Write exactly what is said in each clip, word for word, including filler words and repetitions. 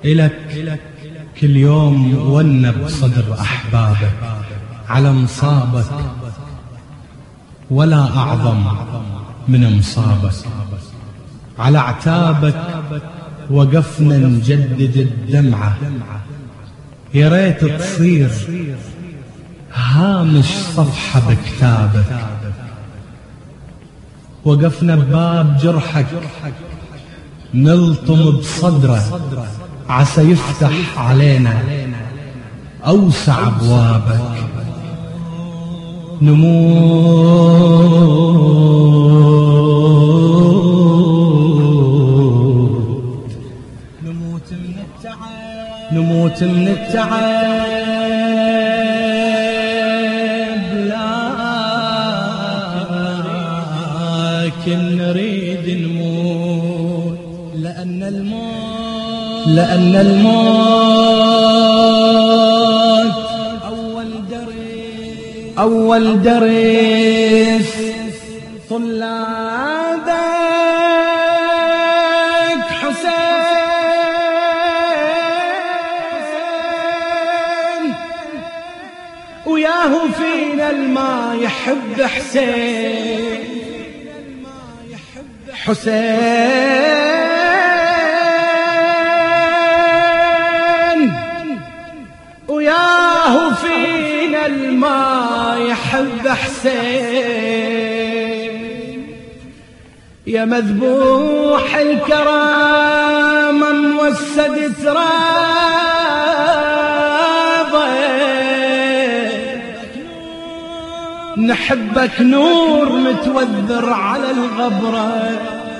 إلك كل يوم ونب صدر أحبابك على مصابك، ولا أعظم من مصابك. على عتابك وقفنا نجدد الدمعة، يا ريت تصير هامش صفحة بكتابك. وقفنا بباب جرحك نلطم بصدره، عسى يفتح علينا أوسع أبوابك. نموت نموت من التعب، نموت من التعب، لكن نريد نموت، لأن الموت لأن الموت أول درس أول درس طلابك حسين، وياهو فينا الما يحب حسين، حسين وياهو فينا الما يحب حسين. يا مذبوح الكرام موسد ترابك، نحبك نور متوذر على الغبرة،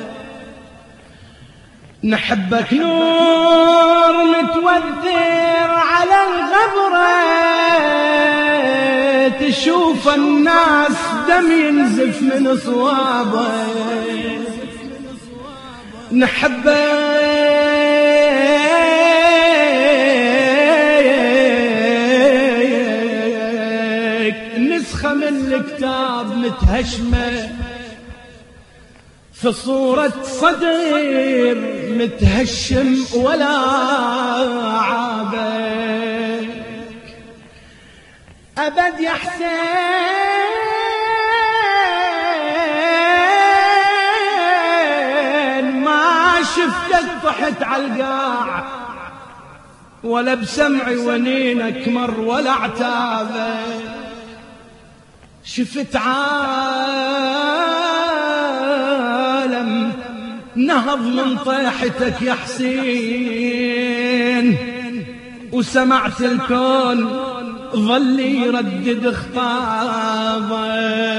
نحبك نور متوذر على الغبرة، تشوف الناس دم ينزف من صوابه. نحبك نسخة من الكتاب متهشمة في صورة صدر متهشم ولا عابك. أبد يا حسين ما شفتك طحت على القاع، ولا بسمعي ونينك مر ولا عتابك. شفت عالم نهض من طيحتك يا حسين، وسمعت الكون ظل يردد خطابك.